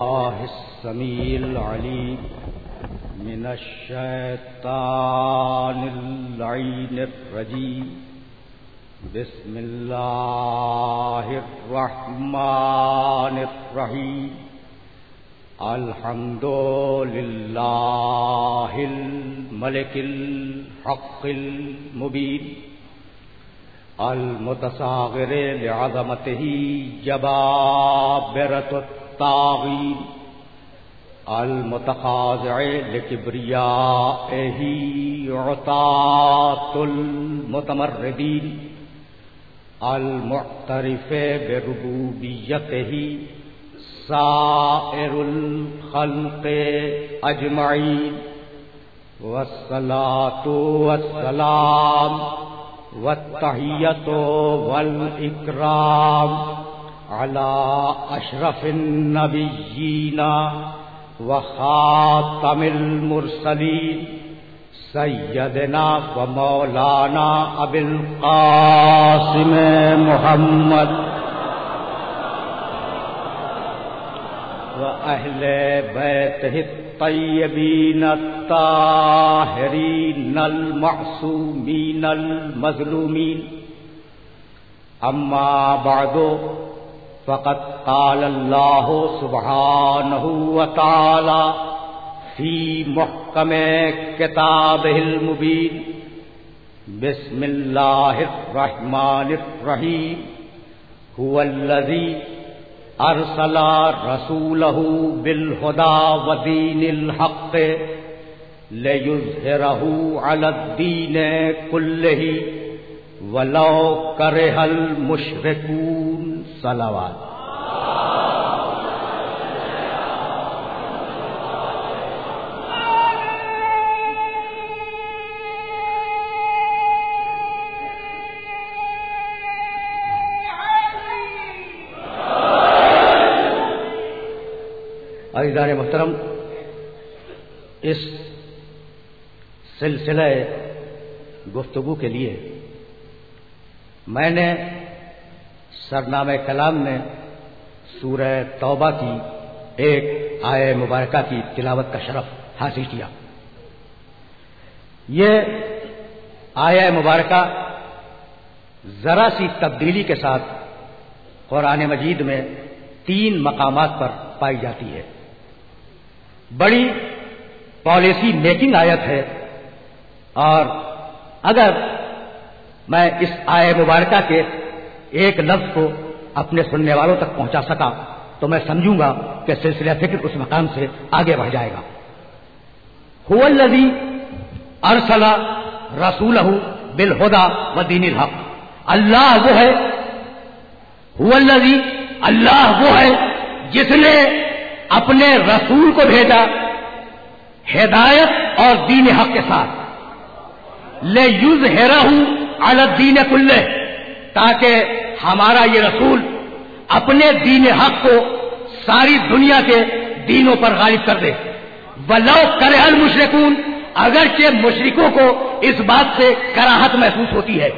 الله السميع العليم من الشيطان اللعين الرجيم. بسم الله الرحمن الرحيم. الحمد لله الملك الحق المبين المتصاغر لعظمته جبابرة الطاغين المتخاضع لكبريائه عطاة المتمردين المعترف بربوبيته سائر الخلق أجمعين. والصلاة والسلام والتحية والإكرام على أشرف النبيين وخاتم المرسلين سيدنا ومولانا أبي القاسم محمد وأهل بيته الطيبين الطاهرين المعصومين المظلومين. أما بعد فقد قال الله سبحانه وتعالى في محكم كتابه المبين. بسم الله الرحمن الرحيم. هو الذي أرسل رسوله بالهدى ودين الحق ليظهره على الدين كله ولو كره المشركون. صلوات. عزیزان محترم، اس سلسلہ گفتگو کے لیے میں نے سرنامہ کلام میں سورہ توبہ کی ایک آیہ مبارکہ کی تلاوت کا شرف حاصل کیا. یہ آیہ مبارکہ ذرا سی تبدیلی کے ساتھ قرآن مجید میں 3 مقامات پر پائی جاتی ہے. بڑی پالیسی میکنگ آیت ہے، اور اگر میں اس آیہ مبارکہ کے ایک لفظ کو اپنے سننے والوں تک پہنچا سکا تو میں سمجھوں گا کہ سلسلہ فکر اس مقام سے آگے بڑھ جائے گا. هو الذی ارسل رسولہ بالہدی ودین الحق. اللہ وہ ہے، هو الذی، اللہ وہ ہے جس نے اپنے رسول کو بھیجا ہدایت اور دین حق کے ساتھ، لِیُظْہِرَہُ عَلَى الدِّینِ کُلِّہ، تاکہ ہمارا یہ رسول اپنے دین حق کو ساری دنیا کے دینوں پر غالب کر دے. وَلَوْ کَرِہَ الْمُشْرِکُونَ، اگرچہ مشرکوں کو اس بات سے کراہت محسوس ہوتی ہے.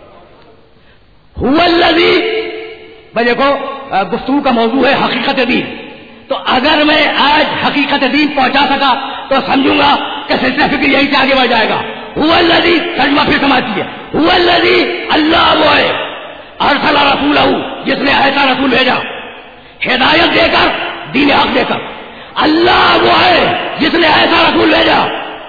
هُوَ الَّذِی، دیکھو گفتگو کا موضوع ہے حقیقت دین، تو اگر میں آج حقیقت دین پہنچا سکا تو سمجھوں گا کہ سلسلہ فکر یہیں سے آگے بڑھ جائے گا. هو الذی، ترجمہ پھر سماتی ہے، هو الذی، اللہ وہ ہے، ارسل رسولہ، جس نے ایسا رسول بھیجا ہدایت دے کر، دین حق دے کر. اللہ وہ ہے جس نے ایسا رسول بھیجا.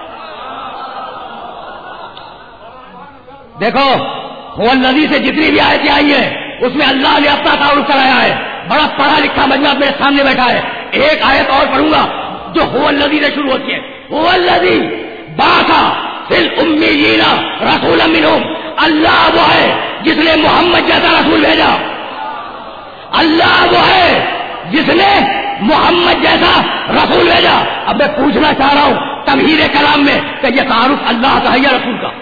دیکھو هو الذی سے جتنی بھی آیتیں آئی ہیں اس میں اللہ نے اپنا تعارف کرایا ہے. بڑا پڑھا لکھا مجمع میرے سامنے بیٹھا ہے. ایک آیت اور پڑھوں گا جو هو الذی سے شروع ہوتی ہے. هو الذی بعث فی الامیین رسولا منہم. اللہ وہ ہے جس نے محمد جیسا رسول بھیجا. اللہ وہ ہے جس نے محمد جیسا رسول بھیجا. اب میں پوچھنا چاہ رہا ہوں تمہید کلام میں کہ یہ تعارف اللہ کا ہے یا رسول کا؟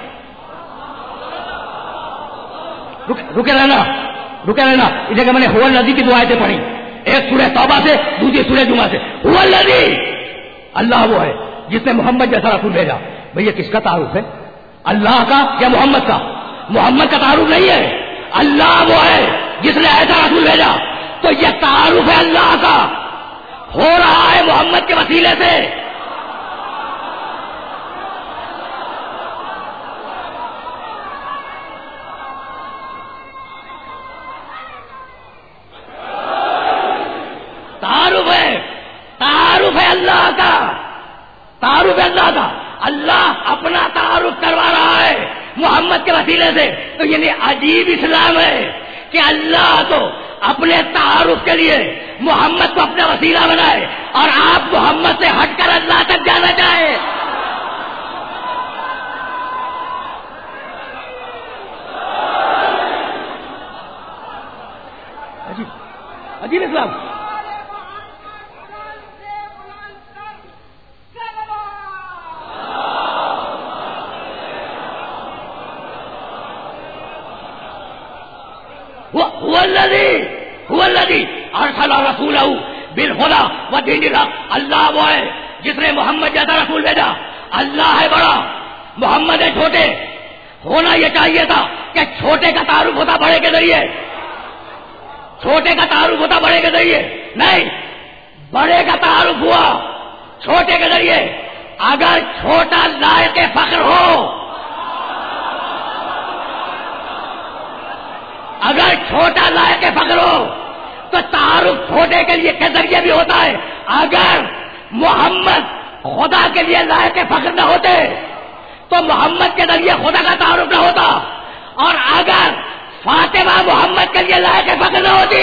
رکے رہنا. اس جگہ میں نے هو الذی کی 2 آیتیں پڑھی، ایک سورہ توبہ سے، دوسری سورہ جمعہ سے. هو الذی، اللہ وہ ہے جس نے محمد جیسا رسول بھیجا. بھئی کس کا تعارف ہے، اللہ کا یا محمد کا؟ محمد کا تعارف نہیں ہے، اللہ وہ ہے جس نے ایسا رسول بھیجا. تو یہ تعارف ہے اللہ کا. ہو رہا ہے محمد کے وسیلے سے. تعارف ہے اللہ کا, تعارف ہے اللہ کا. اللہ اپنا تعارف کروا رہا ہے محمد کے وسیلے سے. تو یعنی عجیب اسلام ہے کہ اللہ تو اپنے تعارف کے لیے محمد کو اپنا وسیلہ بنائے اور آپ محمد سے ہٹ کر اللہ تک جانا چاہیں. عجیب عجیب اسلام. هو الذي ارسل رسوله بالهدى ودين الحق. اللہ وہ ہے جس نے محمد جیسا رسول بھیجا. اللہ ہے بڑا, محمد ہے چھوٹے. ہونا یہ چاہیے تھا کہ چھوٹے کا تعارف ہوتا بڑے کے ذریعے, چھوٹے کا تعارف ہوتا بڑے کے ذریعے. نہیں, بڑے کا تعارف ہوا چھوٹے کے ذریعے. اگر چھوٹا لائق فخر ہو, اگر چھوٹا لائق فخر ہو تو تعارف چھوٹے کے لیے کے ذریعے بھی ہوتا ہے. اگر محمد خدا کے لیے لائق فخر نہ ہوتے تو محمد کے ذریعے خدا کا تعارف نہ ہوتا, اور اگر فاطمہ محمد کے لیے لائق فخر نہ ہوتی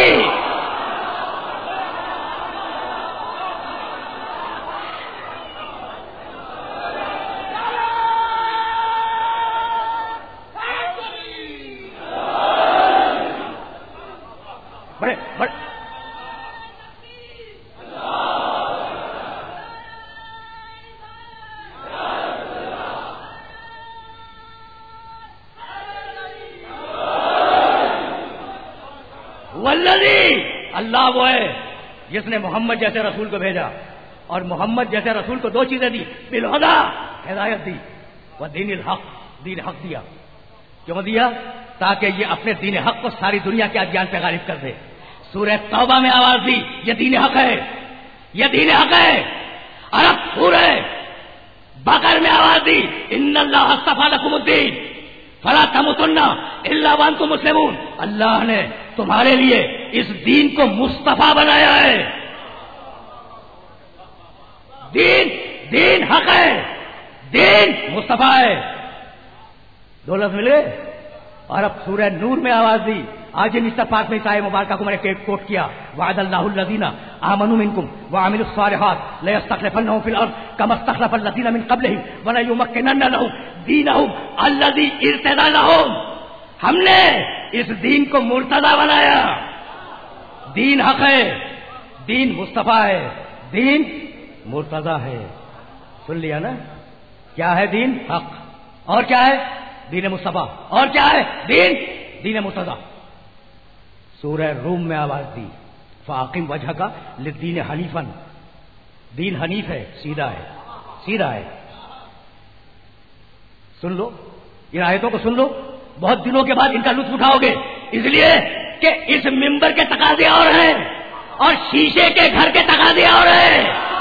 اللہ وہ ہے جس نے محمد جیسے رسول کو بھیجا, اور محمد جیسے رسول کو دو چیزیں دی, بالہدیٰ ہدایت دی, وہ دین الحق دین حق دیا. کیوں دیا؟ تاکہ یہ اپنے دین حق کو ساری دنیا کے ادیان پہ غالب کر دے. سورہ توبہ میں آواز دی یہ دین حق ہے, یہ دین حق ہے. اور اب سورہ بقرہ میں آواز دی ان اللہ اصطفیٰ لکم الدین فلا تموتن الا وانتم مسلمون. اللہ نے تمہارے لیے اس دین کو مصطفیٰ بنایا ہے. دین حق ہے, دین مصطفیٰ ہے. دو لفظ مل گئے. اور اب سورہ نور میں آواز دی, آج ان پاک میں آئے مبارکہ کو میں نے کوٹ کیا, وعد اللہ الذین آمنوا منکم وعملوا الصالحات لیستخلفنہم فی الارض کما استخلف الذین من قبلہم ولیمکنن لہم دینہم الذی ارتضی لہم. ہم نے اس دین کو مرتضی بنایا. دین حق ہے, دین مصطفیٰ ہے, دین مرتضی ہے. سن لیا نا, کیا ہے دین حق, اور کیا ہے دین مصطفیٰ, اور کیا ہے دین مرتضی. سورہ روم میں آواز دی فاقم وجہ کا للدین حنیفاً. دین حنیف ہے, سیدھا ہے, سیدھا ہے. سن لو ان آیتوں کو, سن لو, بہت دنوں کے بعد ان کا لطف اٹھاؤ گے, اس لیے کہ اس ممبر کے تقاضے اور ہیں اور شیشے کے گھر کے تقاضے اور ہیں.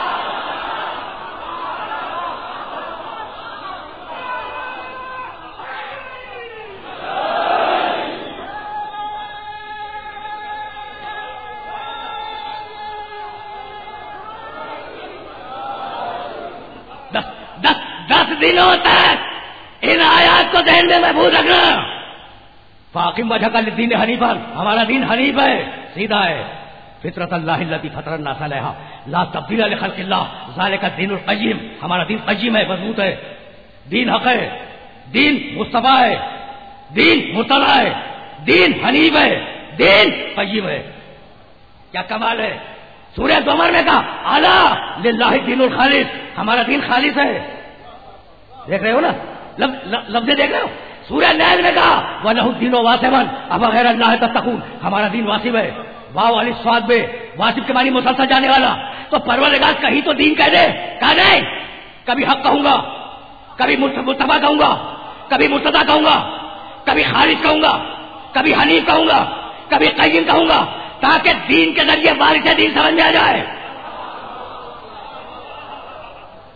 دس دنوں تک ان آیات کو ذہن میں محفوظ رکھنا. فاقم وجہ کا دین حنیفا, ہمارا دین حنیف ہے, سیدھا ہے. فطرت اللہ التی فطر الناس علیہا لا تبدیل لخلق اللہ ذالک الدین القیم. ہمارا دین قیم ہے, مضبوط ہے, دین حق ہے, دین مصطفیٰ ہے, دین مرتضی ہے, دین حنیف ہے, دین قیم ہے. کیا کمال ہے. سورہ زمر میں کہا الا للہ الدین الخالص, ہمارا دین خالص ہے. دیکھ رہے ہو نا, لفظ دیکھ رہے ہو. سورہ نیل میں کہا وَلَهُ الدِّينُ وَاسِبًا أَفَغَيْرَ اللَّهِ تَتَّقُونَ, ہمارا دین واسب ہے. واو علی الصاد بے, واسب کے معنی مسلسل جانے والا. تو پروردگار کہیں تو دین کہہ دے, کہا نہیں. کبھی حق کہوں گا, کبھی مصطفیٰ کہوں گا, کبھی مرتضیٰ کہوں گا, کبھی خالص کہوں گا, کبھی حنیف کہوں گا, کبھی قیم کہوں گا, تاکہ دین کے ذریعے بارش دین سمجھ میں آ جائے.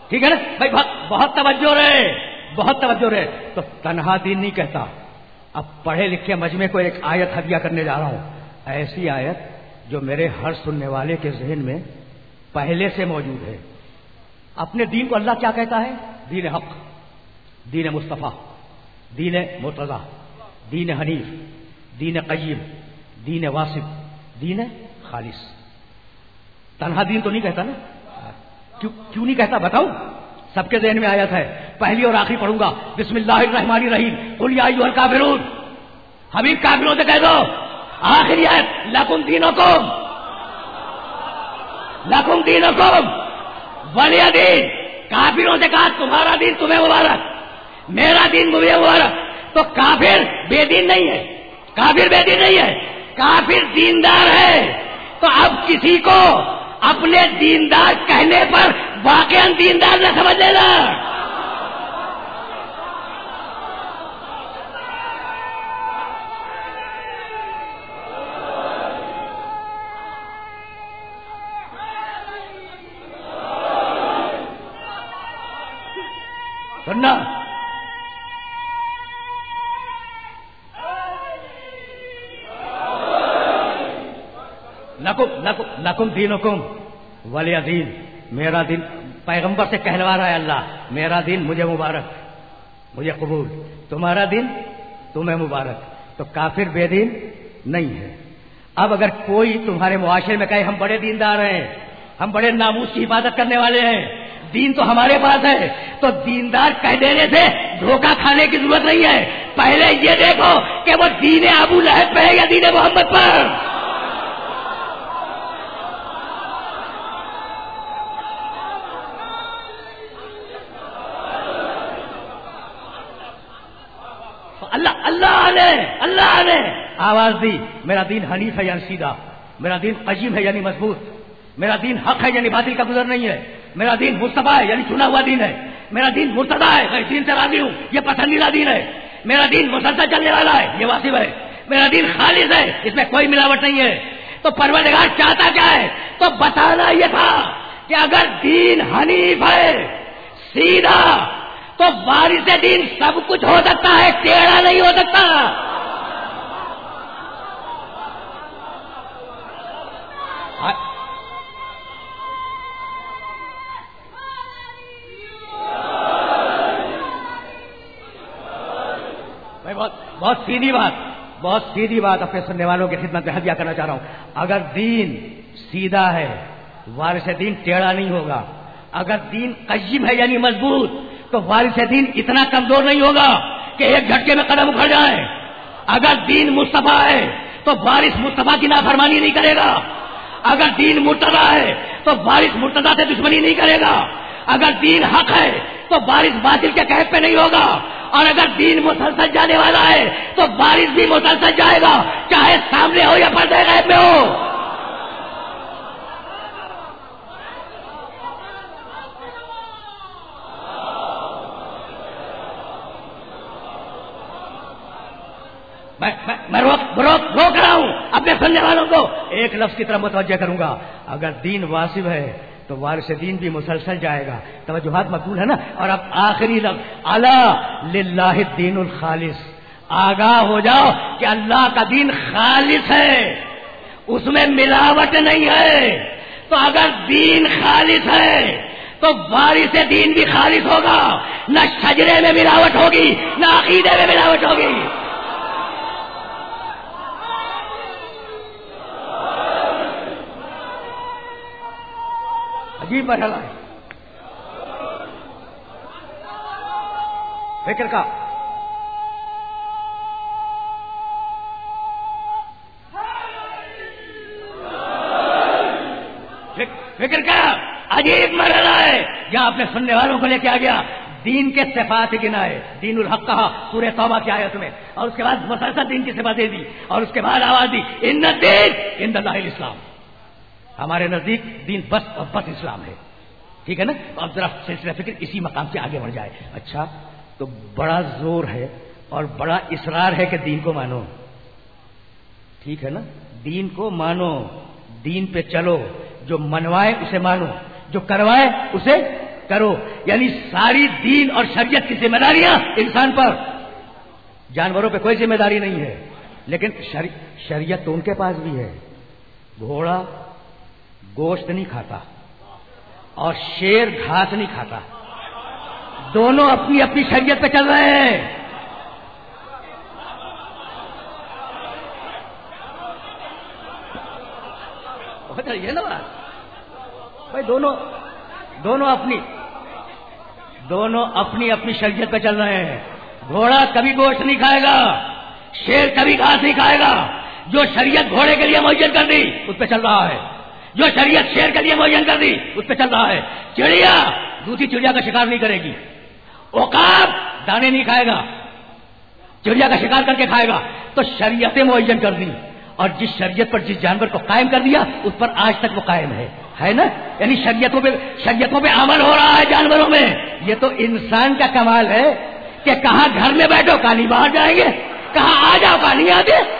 ٹھیک ہے نا بھائی؟ بہت توجہ رہے، بہت توجہ رہے. تو تنہا دین نہیں کہتا. اب پڑھے لکھے مجمع کو ایک آیت ہدیہ کرنے جا رہا ہوں، ایسی آیت جو میرے ہر سننے والے کے ذہن میں پہلے سے موجود ہے. اپنے دین کو اللہ کیا کہتا ہے؟ دین حق، دین مصطفیٰ، دین مرتضی، دین حنیف، دین قیم، دین واسط، دین خالص. تنہا دین تو نہیں کہتا نا؟ کیوں نہیں کہتا بتاؤ؟ سب کے ذہن میں آیت ہے، پہلی اور آخری پڑھوں گا. بسم اللہ الرحمن الرحیم، قل یا ایھا الکافرون. حبیب کافروں سے کہہ دو آخری آیت لکم دینکم، لکم دینکم ولی دین. کافروں سے کہا تمہارا دین تمہیں مبارک، میرا دین مجھے مبارک. تو کافر بے دین نہیں ہے، کافر بے دین نہیں ہے، کافر دیندار ہے. تو اب کسی کو اپنے دیندار کہنے پر واقعاً دیندار نہ سمجھ لینا. سننا لکم دینکم ولی دین. میرا دین پیغمبر سے کہلوا رہا ہے اللہ، میرا دین مجھے مبارک، مجھے قبول، تمہارا دین تمہیں مبارک. تو کافر بے دین نہیں ہے. اب اگر کوئی تمہارے معاشرے میں کہے ہم بڑے دیندار ہیں، ہم بڑے ناموس کی حفاظت کرنے والے ہیں، دین تو ہمارے پاس ہے، تو دیندار کہہ دینے سے دھوکہ کھانے کی ضرورت نہیں ہے. پہلے یہ دیکھو کہ وہ دین ابو لہب پہ ہے یا دین محمد پر. اللہ نے آواز دی میرا دین حنیف ہے یعنی سیدھا، میرا دین قیم ہے یعنی مضبوط، میرا دین حق ہے یعنی باطل کا گزر نہیں ہے، میرا دین مصطفیٰ ہے یعنی چنا ہوا دین ہے، میرا دین مرتضیٰ ہے، میں اس دین سے راضی ہوں، یہ پسندیدہ دین ہے، میرا دین مسلسل چلنے والا ہے، یہ واجب ہے، میرا دین خالص ہے، اس میں کوئی ملاوٹ نہیں ہے. تو پروردگار چاہتا کیا ہے؟ تو بتانا یہ تھا کہ اگر دین حنیف ہے سیدھا تو وارث دین سب کچھ ہو سکتا ہے، ٹیڑھا نہیں ہو سکتا. میں بہت سیدھی بات اپنے سننے والوں کی خدمت میں ہدیہ کرنا چاہ رہا ہوں. اگر دین سیدھا ہے وارث دین ٹیڑھا نہیں ہوگا. اگر دین قیم ہے یعنی مضبوط تو وارث دین اتنا کمزور نہیں ہوگا کہ ایک جھٹکے میں قدم اکھڑ جائے. اگر دین مصطفیٰ ہے تو وارث مصطفیٰ کی نافرمانی نہیں کرے گا. اگر دین مرتضیٰ ہے تو وارث مرتضیٰ سے دشمنی نہیں کرے گا. اگر دین حق ہے تو وارث باطل کے کہف پہ نہیں ہوگا. اور اگر دین مسلسل جانے والا ہے تو وارث بھی مسلسل جائے گا، چاہے سامنے ہو یا پردے غیب میں ہو. میں روک رہا ہوں اپنے سننے والوں کو، ایک لفظ کی طرف متوجہ کروں گا. اگر دین واجب ہے تو وارث دین بھی مسلسل جائے گا. توجہات مقبول ہے نا. اور اب آخری لفظ الا للہ الدین الخالص. آگاہ ہو جاؤ کہ اللہ کا دین خالص ہے، اس میں ملاوٹ نہیں ہے. تو اگر دین خالص ہے تو وارث دین بھی خالص ہوگا، نہ شجرے میں ملاوٹ ہوگی نہ عقیدے میں ملاوٹ ہوگی. عجیب مرحلہ ہے فکر کا. فکر کا عجیب مرحلہ ہے جہاں اپنے سننے والوں کو لے کے آ گیا. دین کے صفات گنائے، دین الحق کہا سورہ توبہ کی آیت میں، اور اس کے بعد مسلسل دین کی صفاتیں دی، اور اس کے بعد آواز دی ان الدین عند اللہ الاسلام. ہمارے نزدیک دین بس اور بس اسلام ہے. ٹھیک ہے نا. اب ذرا سلسلہ فکر اسی مقام سے آگے بڑھ جائے. اچھا تو بڑا زور ہے اور بڑا اصرار ہے کہ دین کو مانو. ٹھیک ہے نا. دین کو مانو، دین پہ چلو، جو منوائے اسے مانو، جو کروائے اسے کرو. یعنی ساری دین اور شریعت کی ذمہ داریاں انسان پر. جانوروں پہ کوئی ذمہ داری نہیں ہے، لیکن شریعت تو ان کے پاس بھی ہے. گھوڑا گوشت نہیں کھاتا اور شیر گھاس نہیں کھاتا. دونوں اپنی اپنی شریعت پہ چل رہے ہیں. یہ نا بات بھائی، دونوں اپنی اپنی شریعت پہ چل رہے ہیں. گھوڑا کبھی گوشت نہیں کھائے گا، شیر کبھی گھاس نہیں کھائے گا. جو شریعت گھوڑے کے لیے معین کر دی اس پہ چل رہا ہے، جو شریعت شیر کے لیے معین کر دی اس پہ چل رہا ہے. چڑیا دوسری چڑیا کا شکار نہیں کرے گی. عقاب دانے نہیں کھائے گا، چڑیا کا شکار کر کے کھائے گا. تو شریعتیں معین کر دی، اور جس شریعت پر جس جانور کو قائم کر دیا اس پر آج تک وہ قائم ہے نا. یعنی شریعتوں پہ عمل ہو رہا ہے جانوروں میں. یہ تو انسان کا کمال ہے کہ کہاں گھر میں بیٹھو کہانی باہر جائیں گے، کہاں آ جاؤ کہانی آ گے.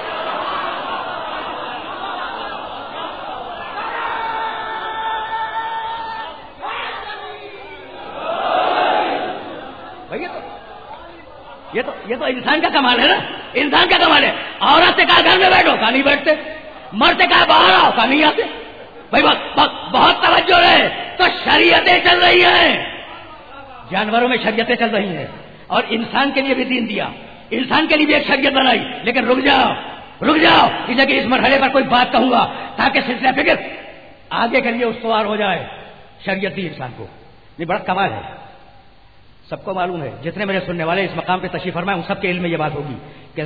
یہ تو انسان کا کمال ہے نا، انسان کا کمال ہے. عورت سے کہا گھر میں بیٹھو کہاں نہیں بیٹھتے، مرد سے کہا باہر آؤ کہاں نہیں آتے. بھائی بہت توجہ ہے. تو شریعتیں چل رہی ہیں، جانوروں میں شریعتیں چل رہی ہیں، اور انسان کے لیے بھی دین دیا، انسان کے لیے بھی ایک شریعت بنائی. لیکن رک جاؤ اس جگہ اس مرحلے پر کوئی بات کہوں گا تاکہ سلسلہ فکر آگے کے لیے استوار ہو جائے. شریعت دی انسان کو، یہ بڑا کمال ہے. سب کو معلوم ہے، جتنے میرے سننے والے اس مقام پہ تشریف فرمائے ان سب کے علم میں یہ بات ہوگی کہ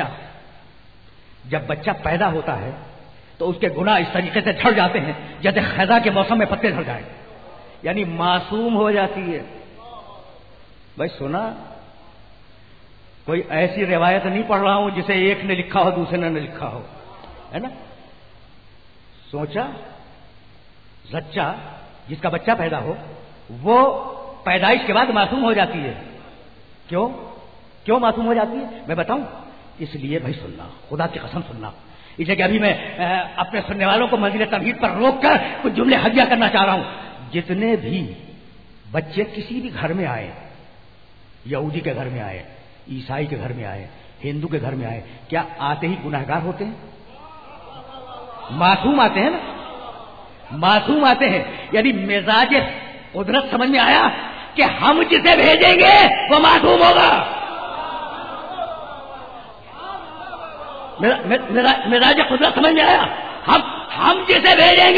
جب بچہ پیدا ہوتا ہے تو اس کے گناہ اس طریقے سے جھڑ جاتے ہیں جیسے خزاں کے موسم میں پتے جھڑ جائیں. یعنی معصوم ہو جاتی ہے. بھائی سنا، کوئی ایسی روایت نہیں پڑھ رہا ہوں جسے ایک نے لکھا ہو دوسرے نے لکھا ہو، ہے نا. سوچا زچہ جس کا بچہ پیدا ہو وہ پیدائش کے بعد معصوم ہو جاتی ہے. کیوں معصوم ہو جاتی ہے میں بتاؤں. اس لیے بھائی سننا، خدا کی قسم سننا. اسے کہ ابھی میں اپنے سننے والوں کو منزل تمہید پر روک کر کچھ جملے ہدیہ کرنا چاہ رہا ہوں. جتنے بھی بچے کسی بھی گھر میں آئے، یہودی کے گھر میں آئے، عیسائی کے گھر میں آئے، ہندو کے گھر میں آئے، کیا آتے ہی گناہگار ہوتے ہیں؟ معصوم آتے ہیں نا، معصوم آتے ہیں. یعنی مزاج قدرت سمجھ میں آیا کہ ہم جسے بھیجیں گے وہ معصوم ہوگا. مزاج قدرت سمجھ میں آیا. ہم جسے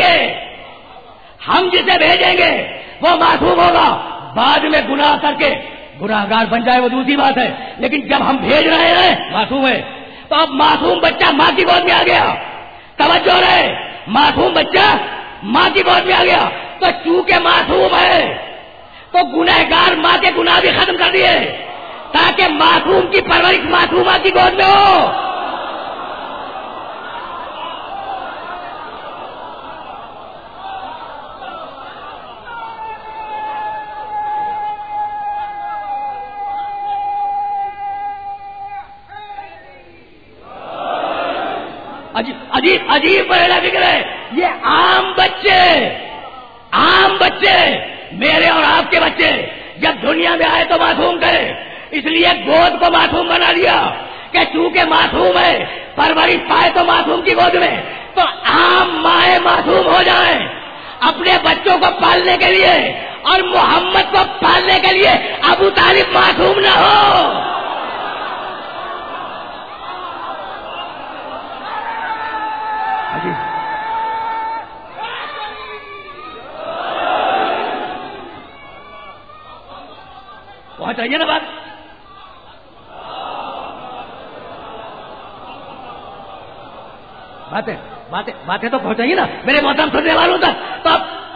بھیجیں گے وہ معصوم ہوگا. بعد میں گناہ کر کے گناہگار بن جائے وہ دوسری بات ہے، لیکن جب ہم بھیج رہے ہیں معصوم ہے. تو اب معصوم بچہ ماں کی گود میں آ گیا. توجہ رہے، معصوم بچہ ماں کی گود میں آ گیا. تو چونکہ معصوم ہے تو گنہگار ماں کے گناہ بھی ختم کر دیے تاکہ معصوم کی پرورش معصومہ کی گود میں ہو. عجیب پہلا فکر ہے. یہ عام بچے میرے اور آپ کے بچے جب دنیا میں آئے تو معصوم کرے، اس لیے گود کو معصوم بنا دیا کہ چونکہ معصوم ہے پرورش پائے تو معصوم کی گود میں. تو عام مائیں معصوم ہو جائیں اپنے بچوں کو پالنے کے لیے، اور محمد کو پالنے کے لیے ابو طالب معصوم نہ ہو. پہنچ رہی ہے نا باتیں تو پہنچ رہی ہے نا میرے محترم سننے والوں تک. تو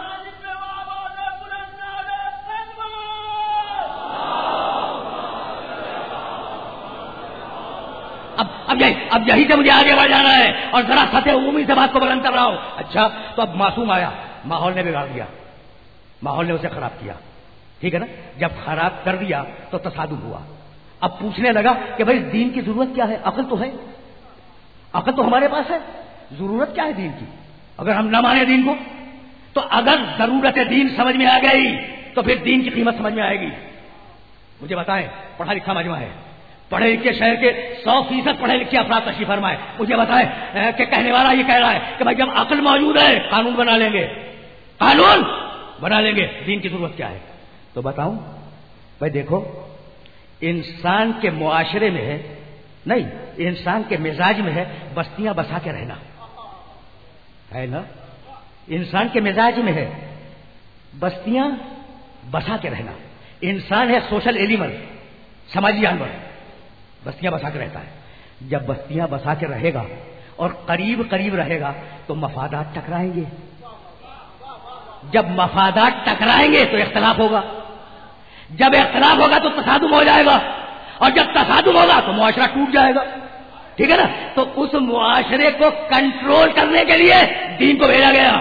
اب یہی سے مجھے آگے بڑھ جانا ہے اور ذرا سطح عمومی سے بات کو بلند کر رہا ہوں. اچھا تو اب معصوم آیا، ماحول نے بگاڑ دیا، ماحول نے اسے خراب کیا، ٹھیک ہے نا. جب خراب کر دیا تو تصادم ہوا. اب پوچھنے لگا کہ بھائی دین کی ضرورت کیا ہے؟ عقل تو ہے، عقل تو ہمارے پاس ہے، ضرورت کیا ہے دین کی؟ اگر ہم نہ مانے دین کو تو اگر ضرورت دین سمجھ میں آ گئی تو پھر دین کی قیمت سمجھ میں آئے گی. مجھے بتائیں, پڑھا لکھا مجمع ہے, پڑھے لکھے شہر کے 100% پڑھے لکھے افراد تشریف فرمائے, مجھے بتائیں کہ کہنے والا یہ کہہ رہا ہے کہ بھائی جب عقل موجود ہے قانون بنا لیں گے, قانون بنا لیں گے, دین کی ضرورت کیا ہے؟ تو بتاؤں بھائی دیکھو, انسان کے معاشرے میں ہے نہیں, انسان کے مزاج میں ہے بستیاں بسا کے رہنا, ہے نا؟ انسان کے مزاج میں ہے بستیاں بسا کے رہنا. انسان ہے سوشل ایلیمل, سماجی جانور, بستیاں بسا کے رہتا ہے. جب بستیاں بسا کے رہے گا اور قریب قریب رہے گا تو مفادات ٹکرائیں گے. جب مفادات ٹکرائیں گے تو اختلاف ہوگا, جب اختلاف ہوگا تو تصادم ہو جائے گا, اور جب تصادم ہوگا تو معاشرہ ٹوٹ جائے گا. ٹھیک ہے نا؟ تو اس معاشرے کو کنٹرول کرنے کے لیے دین کو بھیجا گیا.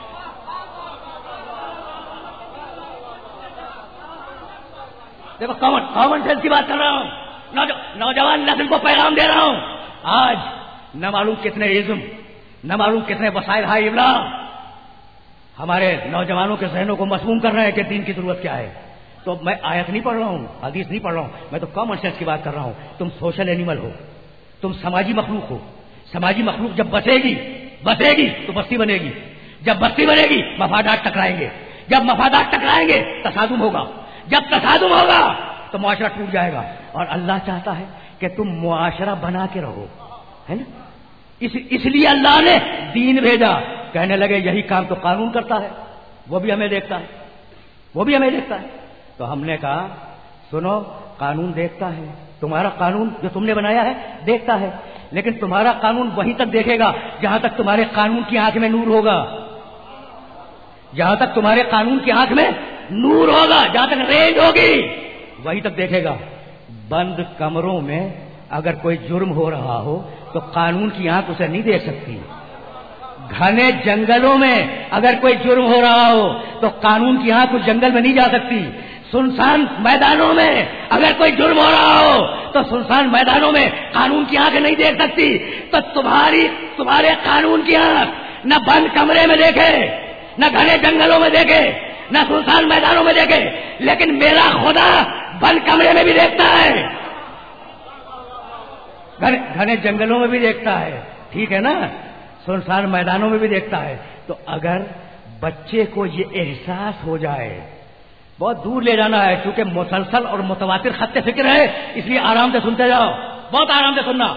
دیکھو کامن سینس کی بات کر رہا ہوں, نوجوان نسل کو پیغام دے رہا ہوں. آج نہ معلوم کتنے عزم, نہ معلوم کتنے وسائل ہائی ابلا ہمارے نوجوانوں کے ذہنوں کو مسموم کر رہے ہیں کہ دین کی ضرورت کیا ہے. تو میں آیت نہیں پڑھ رہا ہوں, حدیث نہیں پڑھ رہا ہوں, میں تو کامن سینس کی بات کر رہا ہوں. تم سوشل اینیمل ہو, تم سماجی مخلوق ہو. سماجی مخلوق جب بسے گی تو بستی بنے گی. جب بستی بنے گی مفادات ٹکرائیں گے. جب مفادات ٹکرائیں گے تصادم ہوگا. جب تصادم ہوگا تو معاشرہ ٹوٹ جائے گا. اور اللہ چاہتا ہے کہ تم معاشرہ بنا کے رہو, ہے نا؟ اس لیے اللہ نے دین بھیجا. کہنے لگے یہی کام تو قانون کرتا ہے, وہ بھی ہمیں دیکھتا ہے, تو ہم نے کہا سنو, قانون دیکھتا ہے, تمہارا قانون جو تم نے بنایا ہے دیکھتا ہے, لیکن تمہارا قانون وہیں تک دیکھے گا جہاں تک تمہارے قانون کی آنکھ میں نور ہوگا. جہاں تک تمہارے قانون کی آنکھ میں نور ہوگا, جہاں تک رینج ہوگی وہیں تک دیکھے گا. بند کمروں میں اگر کوئی جرم ہو رہا ہو تو قانون کی آنکھ اسے نہیں دیکھ سکتی. گھنے جنگلوں میں اگر کوئی جرم ہو رہا ہو تو قانون کی آنکھ اس جنگل میں نہیں جا سکتی. سنسان میدانوں میں اگر کوئی جرم ہو رہا ہو تو سنسان میدانوں میں قانون کی آنکھ نہیں دیکھ سکتی. تو تمہارے قانون کی آنکھ نہ بند کمرے میں دیکھے, نہ گھنے جنگلوں میں دیکھے, نہ سنسان میدانوں میں دیکھے, لیکن میرا خدا بند کمرے میں بھی دیکھتا ہے, گھنے جنگلوں میں بھی دیکھتا ہے. ٹھیک ہے نا؟ سنسان میدانوں میں بھی دیکھتا ہے. تو اگر بچے کو یہ احساس ہو جائے, بہت دور لے جانا ہے کیونکہ مسلسل اور متواتر خط فکر ہے, اس لیے آرام سے سنتے جاؤ, بہت آرام سے سننا.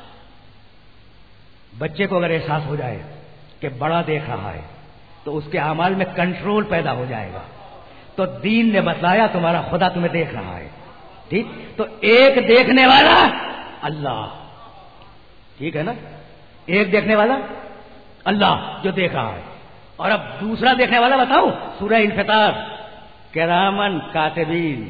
بچے کو اگر احساس ہو جائے کہ بڑا دیکھ رہا ہے تو اس کے اعمال میں کنٹرول پیدا ہو جائے گا. تو دین نے بتلایا تمہارا خدا تمہیں دیکھ رہا ہے. ٹھیک, تو ایک دیکھنے والا اللہ, ٹھیک ہے نا؟ ایک دیکھنے والا اللہ جو دیکھ رہا ہے. اور اب دوسرا دیکھنے والا بتاؤں, سورہ انفطار, کرامن کاتبین,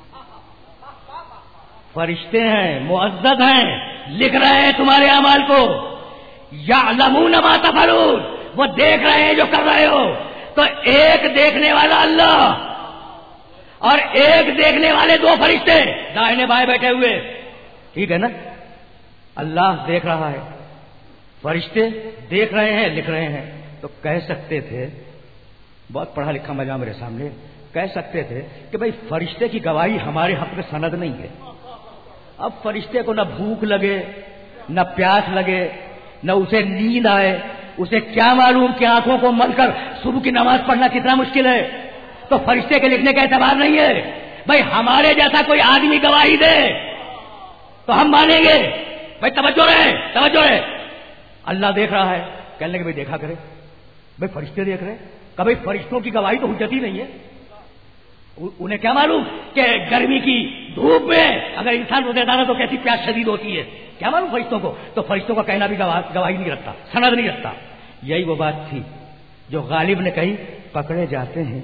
فرشتے ہیں, معزز ہیں, لکھ رہے ہیں تمہارے اعمال کو. یعلمون ما تفعلون, وہ دیکھ رہے ہیں جو کر رہے ہو. تو ایک دیکھنے والا اللہ اور ایک دیکھنے والے دو فرشتے دائیں بائیں بیٹھے ہوئے. ٹھیک ہے نا؟ اللہ دیکھ رہا ہے, فرشتے دیکھ رہے ہیں, لکھ رہے ہیں. تو کہہ سکتے تھے, بہت پڑھا لکھا مجمع میرے سامنے, کہہ سکتے تھے کہ بھائی فرشتے کی گواہی ہمارے حق میں سند نہیں ہے. اب فرشتے کو نہ بھوک لگے, نہ پیاس لگے, نہ اسے نیند آئے, اسے کیا معلوم کہ آنکھوں کو مل کر صبح کی نماز پڑھنا کتنا مشکل ہے. تو فرشتے کے لکھنے کا اعتبار نہیں ہے. بھائی ہمارے جیسا کوئی آدمی گواہی دے تو ہم مانیں گے. بھائی توجہ رہے, اللہ دیکھ رہا ہے, کہنے لگے بھائی دیکھا کرے. بھائی فرشتے دیکھ رہے, کبھی فرشتوں کی گواہی تو حجت ہی نہیں ہے. انہیں کیا معلوم کہ گرمی کی دھوپ میں اگر انسان روزے دار ہے تو کیسی پیاس شدید ہوتی ہے, کیا معلوم فرشتوں کو. تو فرشتوں کا کہنا بھی گواہی نہیں رکھتا, سند نہیں رکھتا. یہی وہ بات تھی جو غالب نے کہی, پکڑے جاتے ہیں.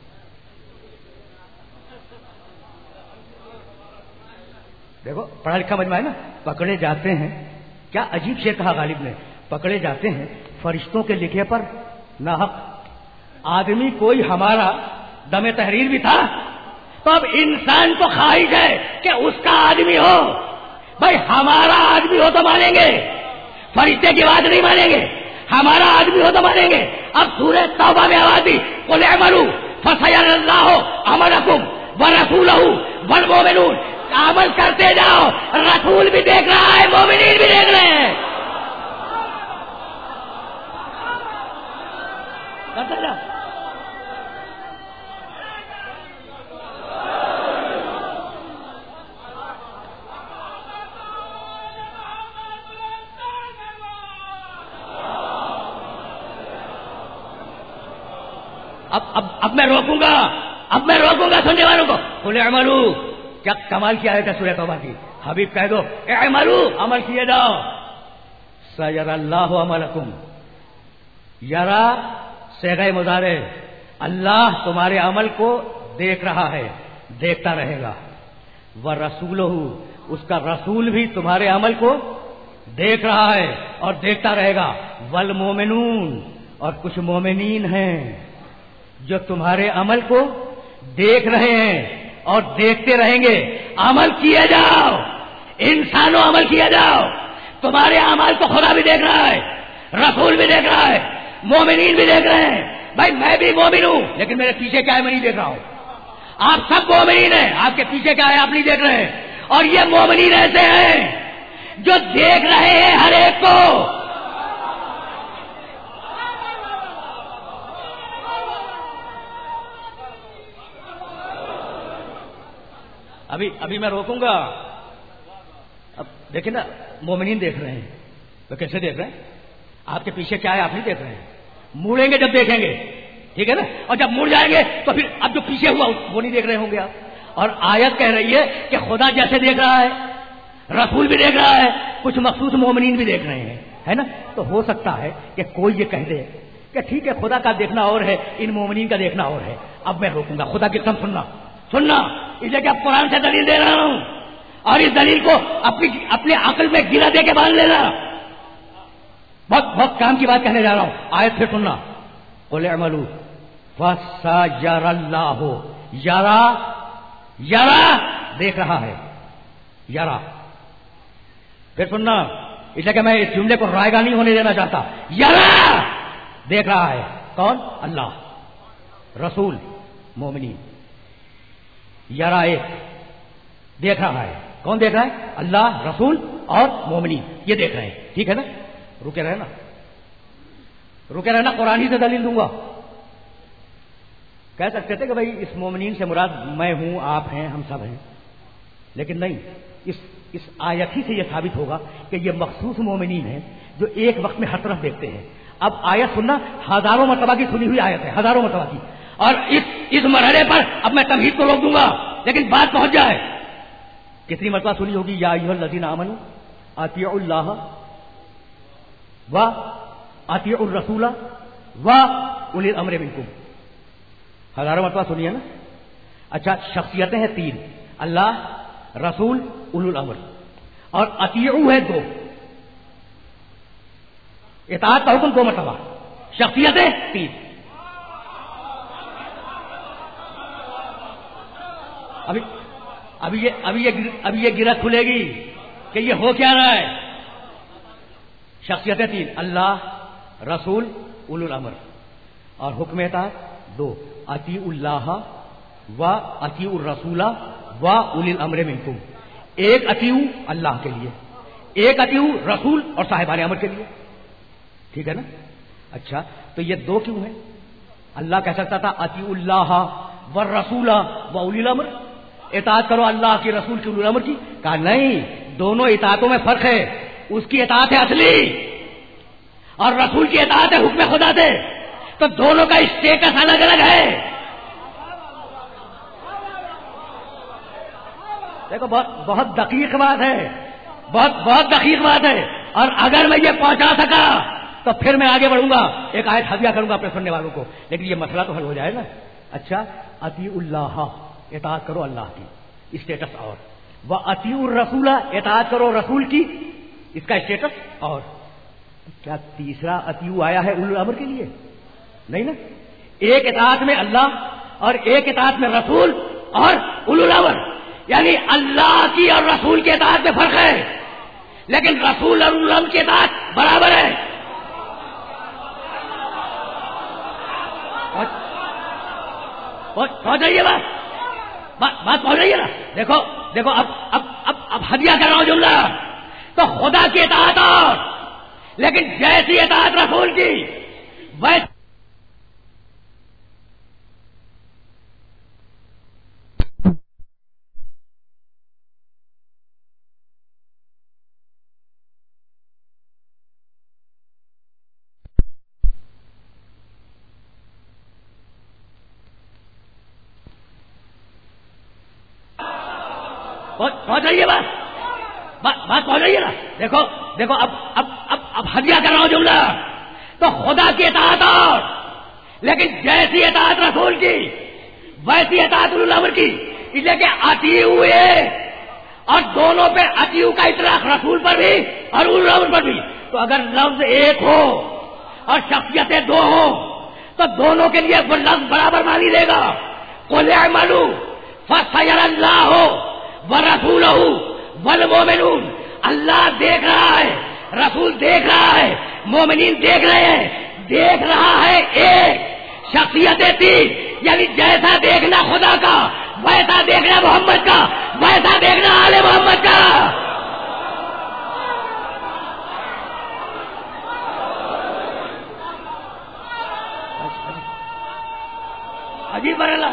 دیکھو پڑھا لکھا مجمع ہے نا, پکڑے جاتے ہیں. کیا عجیب شعر کہا غالب نے, پکڑے جاتے ہیں فرشتوں کے لکھے پر ناحق. آدمی کوئی ہمارا دم تحریر بھی تھا, تو اب انسان کو خواہش ہے کہ اس کا آدمی ہو. بھائی ہمارا آدمی ہو تو مانیں گے, فرشتے کی بات نہیں مانیں گے. ہمارا آدمی ہو تو مانیں گے. اب سورہ توبہ میں آواز دی, قل اعملوا فسيرى الله کرتے جاؤ، رسول بھی دیکھ رہا ہے، مومنین بھی دیکھ رہے ہیں. کرتے جاؤ. اب میں روکوں گا سننے والوں کو. قل اعملوا، کیا کمال کی آیت ہے سورہ توبہ کی. حبیب کہہ دو اعملوا، عمل کیے جاؤ. سیرى اللہ عملکم، یرا صیغہ مضارع، اللہ تمہارے عمل کو دیکھ رہا ہے، دیکھتا رہے گا. ورسولہ، اس کا رسول بھی تمہارے عمل کو دیکھ رہا ہے اور دیکھتا رہے گا. والمومنون، اور کچھ مومنین ہیں جو تمہارے عمل کو دیکھ رہے ہیں اور دیکھتے رہیں گے. عمل کیے جاؤ، انسانوں عمل کیے جاؤ. تمہارے عمل کو خدا بھی دیکھ رہا ہے، رسول بھی دیکھ رہا ہے، مومنین بھی دیکھ رہے ہیں. بھائی میں بھی مومن ہوں، لیکن میرے پیچھے کیا ہے میں نہیں دیکھ رہا ہوں. آپ سب مومنین ہیں، آپ کے پیچھے کیا ہے آپ نہیں دیکھ رہے ہیں. اور یہ مومنین ایسے ہیں جو دیکھ رہے ہیں ہر ایک کو. ابھی میں روکوں گا. اب دیکھیں نا، مومنین دیکھ رہے ہیں تو کیسے دیکھ رہے ہیں؟ آپ کے پیچھے کیا ہے آپ نہیں دیکھ رہے ہیں. موڑیں گے جب دیکھیں گے، ٹھیک ہے نا. اور جب مڑ جائیں گے تو پھر اب جو پیچھے ہوا وہ نہیں دیکھ رہے ہوں گے آپ. اور آیت کہہ رہی ہے کہ خدا جیسے دیکھ رہا ہے، رسول بھی دیکھ رہا ہے، کچھ مخصوص مومنین بھی دیکھ رہے ہیں، ہے نا. تو ہو سکتا ہے کہ کوئی یہ کہہ دے کہ ٹھیک ہے خدا کا دیکھنا اور ہے، ان مومنین کا دیکھنا اور ہے. اب میں روکوں گا. خدا کی قسم سننا اس لیے کہ اب قرآن سے دلیل دے رہا ہوں، اور اس دلیل کو اپنی عقل میں گرا دے کے باندھ لینا. بہت کام کی بات کہنے جا رہا ہوں. آیت پھر سننا. قل اعملوا فسيرى اللہ، یرا دیکھ رہا ہے، یرا. پھر سننا، اس لیے کہ میں اس جملے کو رائے گا نہیں ہونے دینا چاہتا. یرا دیکھ رہا ہے. کون؟ اللہ، رسول، مومنین. یرا ایک دیکھ رہا ہے. کون دیکھ رہا ہے؟ اللہ، رسول اور مومنین، یہ دیکھ رہے ہیں. ٹھیک ہے نا. رکے رہنا، قرآن ہی سے دلیل دوں گا. کہہ سکتے تھے کہ بھائی اس مومنین سے مراد میں ہوں، آپ ہیں، ہم سب ہیں، لیکن نہیں. اس آیت ہی سے یہ ثابت ہوگا کہ یہ مخصوص مومنین ہیں جو ایک وقت میں ہر طرف دیکھتے ہیں. اب آیت سننا، ہزاروں مرتبہ کی سنی ہوئی آیت ہے، ہزاروں مرتبہ کی. اور اس مرحلے پر اب میں تمہید کو روک دوں گا، لیکن بات پہنچ جائے. کتنی مرتبہ سنی ہوگی؟ یا ایھا الذین آمنوا اطیعوا اللہ و اطیعوا الرسول و اولی الامر منکم. ہزاروں مرتبہ سنی ہے نا. اچھا، شخصیتیں ہیں تین، اللہ، رسول، اولو الامر. اور اطیعوا ہے دو. اطاعت کا حکم دو مرتبہ، شخصیتیں تین. ابھی یہ گرہ کھلے گی کہ یہ ہو کیا رہا ہے. شخصیتیں تین، اللہ، رسول، اولو الامر. اور حکم اطاعت دو، اطیعوا اللہ و اطیعوا الرسول و اولی الامر منکم. ایک اطیعوا اللہ کے لیے، ایک اطیعوا رسول اور صاحبان امر کے لیے. ٹھیک ہے نا. اچھا، تو یہ دو کیوں ہیں؟ اللہ کہہ سکتا تھا اطیعوا اللہ والرسول و اولی الامر، اطاعت کرو اللہ کی، رسول کی، اولی الامر کی. کہا نہیں، دونوں اطاعتوں میں فرق ہے. اس کی اطاعت ہے اصلی اور رسول کی اطاعت ہے حکم خدا سے. تو دونوں کا اسٹیٹس الگ الگ ہے. دیکھو بہت دقیق بات ہے، بہت دقیق بات ہے. اور اگر میں یہ پہنچا سکا تو پھر میں آگے بڑھوں گا، ایک آیت ہدیہ کروں گا اپنے سننے والوں کو. لیکن یہ مسئلہ تو حل ہو جائے نا. اچھا، اطیعوا اللہ، اطاعت کرو اللہ کی، اسٹیٹس اور. وہ اطیعوا الرسول، اطاعت کرو رسول کی، اس کا اسٹیٹس اور. کیا تیسرا اطیعوا آیا ہے اولو الامر کے لیے؟ نہیں نا. ایک اطاعت میں اللہ اور ایک اطاعت میں رسول اور اولو الامر. یعنی اللہ کی اور رسول کی اطاعت میں فرق ہے، لیکن رسول اور اولو الامر کی اطاعت برابر ہے. پہنچ رہی ہے بات پہنچ رہی ہے نا. دیکھو اب اب ہدیہ کر رہا ہوں جملہ، تو خدا کی اطاعت اور، لیکن جیسی اطاعت رسول کی ویسے پہنچ رہی ہے بات پہنچ رہی ہے نا؟ دیکھو دیکھو اب ہدیہ کر رہا ہوں جملہ، تو خدا کی اطاعت اور، لیکن جیسی اطاعت رسول کی ویسی اطاعت اولو الامر کی، اس لیے کہ اطیع ہوئے اور دونوں پہ اطیع کا اطلاق رسول پر بھی اور اولو الامر پر بھی. تو اگر لفظ ایک ہو اور شخصیتیں دو ہوں تو دونوں کے لیے وہ لفظ برابر مانی لے گا. قل اعملوا فسيرى الله ورسوله والمؤمنون. اللہ دیکھ رہا ہے، رسول دیکھ رہا ہے، مومنین دیکھ رہے ہیں. دیکھ رہا ہے ایک، شخصیتیں تین، یعنی جیسا دیکھنا خدا کا ویسا دیکھنا محمد کا، ویسا دیکھنا آل محمد کا. عجیب برلا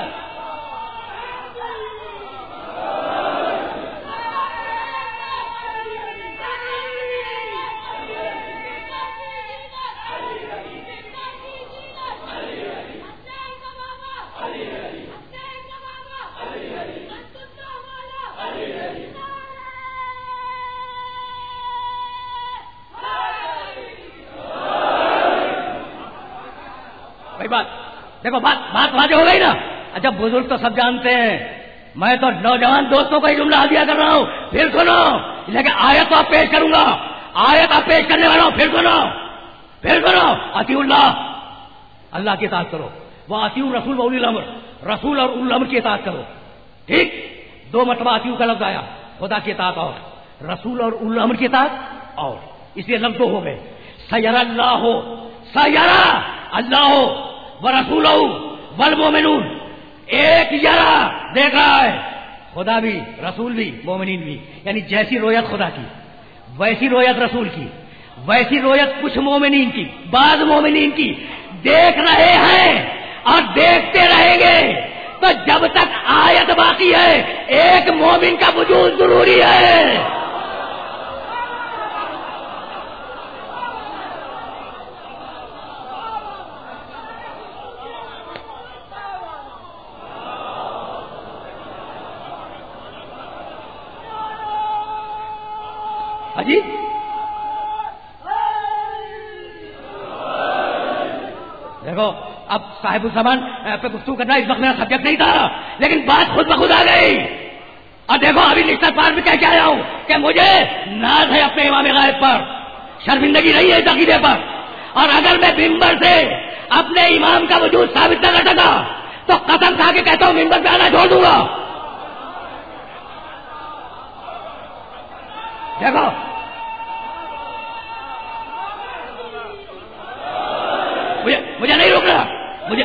دیکھو بات واضح ہو گئی نا. اچھا بزرگ تو سب جانتے ہیں، میں تو نوجوان دوستوں کو ہی جملہ ہدیہ کر رہا ہوں. پھر سنو، لیکن آیت تو آپ پیش کروں گا، آیت آپ پیش کرنے والا ہوں. پھر سنو اطیع اللہ، اللہ کی اطاعت کرو. وہ اطیع رسول و اولی الامر، رسول اور اولی الامر کی اطاعت کرو. ٹھیک، دو مرتبہ اطیع کا لفظ آیا، خدا کی اطاعت اور رسول اور اولی الامر کی اطاعت اور، اس لیے لفظ دو ہو گئے. سیرا اللہ ہو، سیرا اللہ ہو ورسولہ والمؤمنون. ایک یرا دیکھ رہا ہے، خدا بھی رسول بھی مومنین بھی. یعنی جیسی رویت خدا کی ویسی رویت رسول کی، ویسی رویت کچھ مومنین کی، بعض مومنین کی. دیکھ رہے ہیں اور دیکھتے رہیں گے تو جب تک آیت باقی ہے ایک مومن کا وجود ضروری ہے. جی دیکھو اب صاحب الزمان پہ گفتگو کرنا اس وقت میرا سبجیکٹ نہیں تھا، لیکن بات خود بخود آ گئی. اور دیکھو ابھی نشتر پار میں کہہ کے آیا ہوں کہ مجھے ناز ہے اپنے امام غائب پر، شرمندگی نہیں ہے اس عقیدے پر. اور اگر میں ممبر سے اپنے امام کا وجود ثابت نہ کر سکا تو قسم کھا کے کہتا ہوں ممبر پہ آنا چھوڑ دوں گا. دیکھو مجھے نہیں روک رہا، مجھے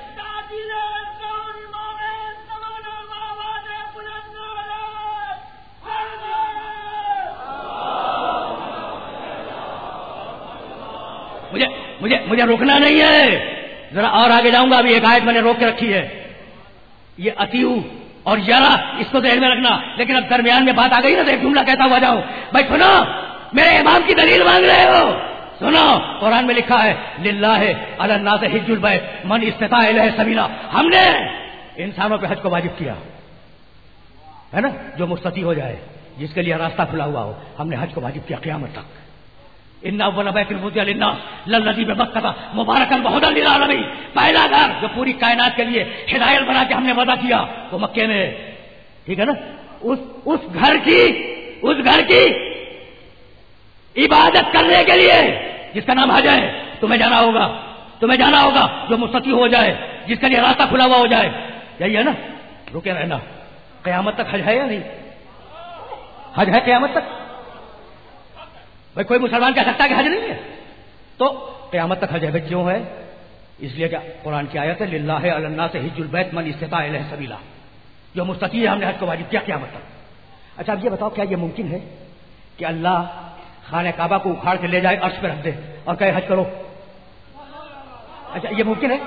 مجھے روکنا نہیں ہے. ذرا اور آگے جاؤں گا. ابھی ایک آیت میں نے روک کے رکھی ہے، یہ اطیع اور یرا، اس کو ذہن میں رکھنا. لیکن اب درمیان میں بات آ گئی نا تو ایک جملہ کہتا ہوا جاؤں. بھائی سنو، میرے امام کی دلیل مانگ رہے ہو؟ سنو، قرآن میں لکھا ہے للہ علی الناس حج البیت من استطاع الیہ سبیلا. ہم نے انسانوں پہ حج کو واجب کیا ہے نا، جو مستطیع ہو جائے، جس کے لیے راستہ کھلا ہوا ہو. ہم نے حج کو واجب کیا قیامت تک. ان اول بیت وضع للناس للذی ببکۃ مبارکا وہدی للعالمین. پہلا گھر جو پوری کائنات کے لیے ہدایت بنا کے ہم نے وضع کیا وہ مکے میں. ٹھیک ہے نا. اس گھر کی عبادت کرنے کے لیے جس کا نام حج ہے، تمہیں جانا ہوگا. جو مستطیع ہو جائے، جس کے لیے راستہ کھلا ہوا ہو جائے. یہی ہے نا، رکے رہنا. قیامت تک حج ہے یا نہیں؟ حج ہے قیامت تک. بھائی کوئی مسلمان کہہ سکتا ہے کہ حج نہیں ہے؟ تو قیامت تک حج ہے. بھائی کیوں ہے؟ اس لیے کہ قرآن کی آیت ہے للہ علی الناس حج البیت من استطاع الیہ سبیلا. جو مستطیع ہے ہم نے حج کو واجب کیا قیامت تک. اچھا اب یہ بتاؤ کیا یہ ممکن ہے کہ اللہ خانہ کعبہ کو اکھاڑ کے لے جائے عرش پہ رکھ دے اور کہے حج کرو؟ اچھا یہ ممکن ہے؟